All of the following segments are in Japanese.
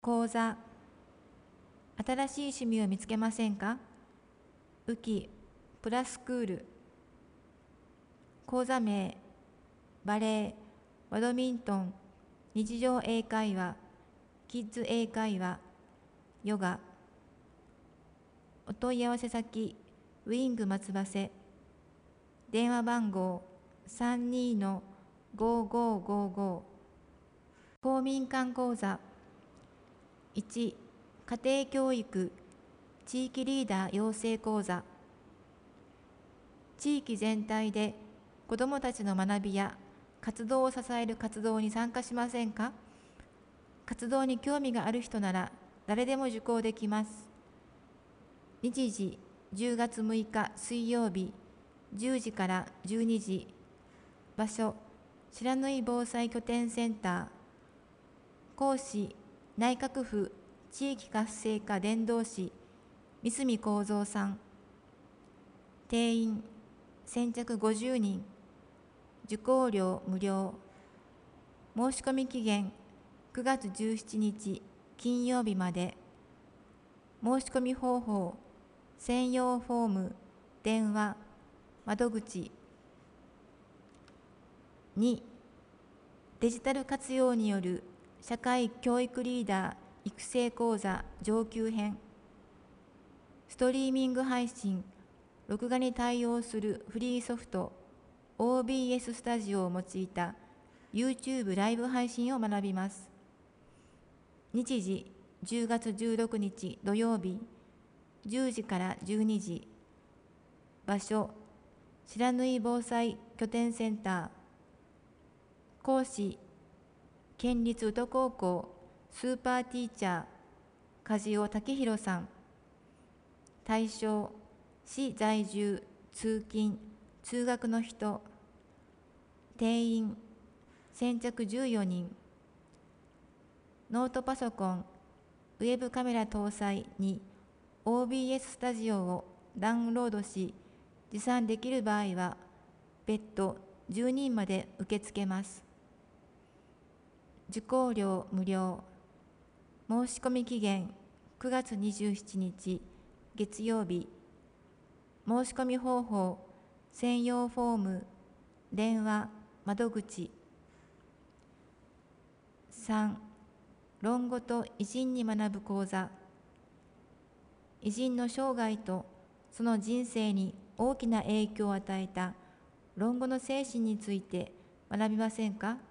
講座。新しい趣味を見つけませんか？ウキプラスクール。講座名、バレエ、バドミントン、日常英会話、キッズ英会話、ヨガ。お問い合わせ先、ウィング松葉瀬。電話番号、32-5555。公民館講座。1、家庭教育、地域リーダー養成講座。地域全体で子どもたちの学びや活動を支える活動に参加しませんか？活動に興味がある人なら誰でも受講できます。日時、10月6日水曜日、10時から12時。場所、白縫防災拠点センター。講師、内閣府地域活性化伝道師、三角幸三さん。定員、先着50人。受講料無料。申し込み期限、9月17日金曜日まで。申し込み方法、専用フォーム、電話、窓口。2、デジタル活用による社会教育リーダー育成講座上級編。ストリーミング配信、録画に対応するフリーソフト OBS スタジオを用いた YouTube ライブ配信を学びます。日時、10月16日土曜日、10時から12時。場所、白縫防災拠点センター。講師、県立宇土高校スーパーティーチャー、梶尾武弘さん。対象、市在住、通勤、通学の人。定員、先着14人。ノートパソコン、ウェブカメラ搭載に OBS スタジオをダウンロードし、持参できる場合は、別途10人まで受け付けます。受講料無料。申し込み期限、9月27日月曜日。申し込み方法、専用フォーム、電話、窓口。3、論語と偉人に学ぶ講座。偉人の生涯とその人生に大きな影響を与えた論語の精神について学びませんか？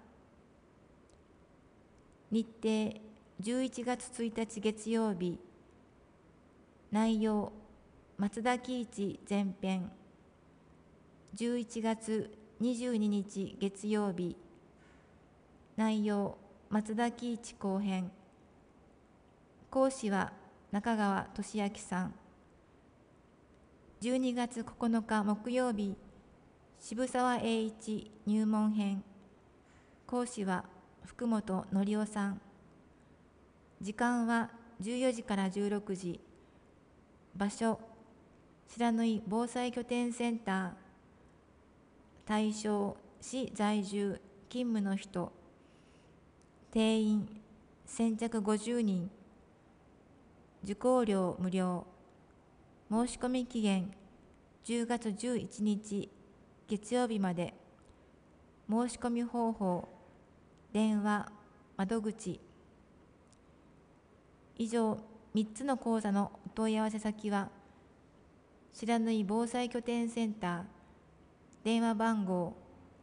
日程、11月1日月曜日。内容、松田喜一前編。11月22日月曜日。内容、松田喜一後編。講師は中川俊明さん。12月9日木曜日、渋沢栄一入門編。講師は福本則夫さん。時間は14時から16時。場所、白縫防災拠点センター。対象、市在住、勤務の人。定員、先着50人。受講料無料。申し込み期限、10月11日月曜日まで。申し込み方法、電話、窓口。以上3つの講座のお問い合わせ先は、白縫防災拠点センター、電話番号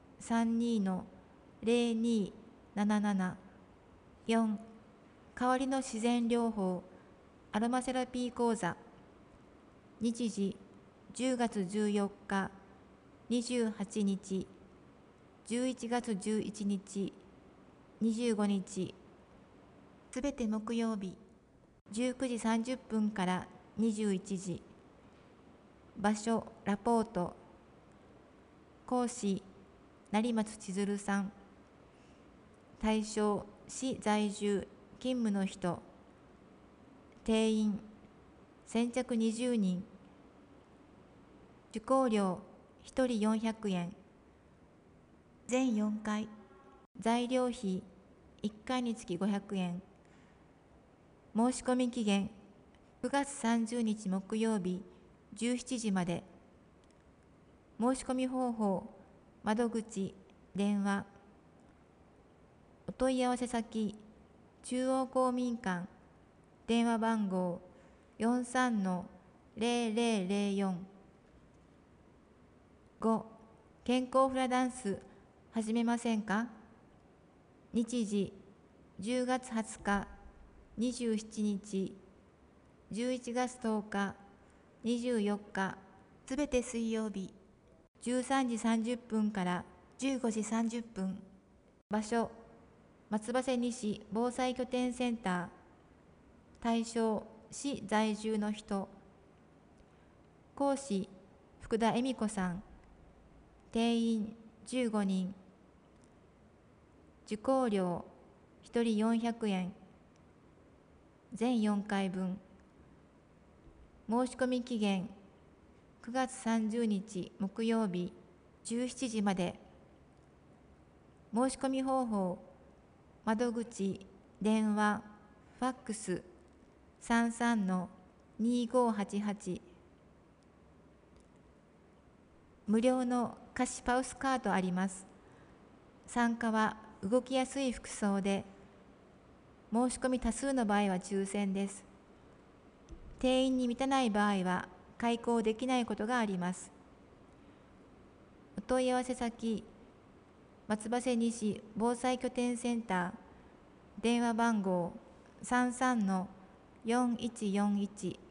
32-0277。4、香りの自然療法アロマセラピー講座。日時、10月14日、28日、11月11日、25日。すべて木曜日、19時30分から21時。場所、ラポート。講師、成松千鶴さん。対象、市在住、勤務の人。定員、先着20人。受講料、1人400円。全4回。材料費、1回につき500円。 申し込み期限9月30日木曜日17時まで。申し込み方法、窓口、電話。お問い合わせ先、中央公民館、電話番号 43-0004。5、健康フラダンス始めませんか？日時、10月20日、27日、11月10日、24日、すべて水曜日、13時30分から15時30分。場所、松葉瀬西防災拠点センター。対象、市在住の人。講師、福田恵美子さん。定員15人。受講料1人400円。全4回分。申し込み期限9月30日木曜日17時まで。申し込み方法、窓口、電話、ファックス 33-2588。無料の貸しパウスカードあります。参加は動きやすい服装で、申し込み多数の場合は抽選です。定員に満たない場合は開講できないことがあります。お問い合わせ先、松葉瀬西防災拠点センター、電話番号 33-4141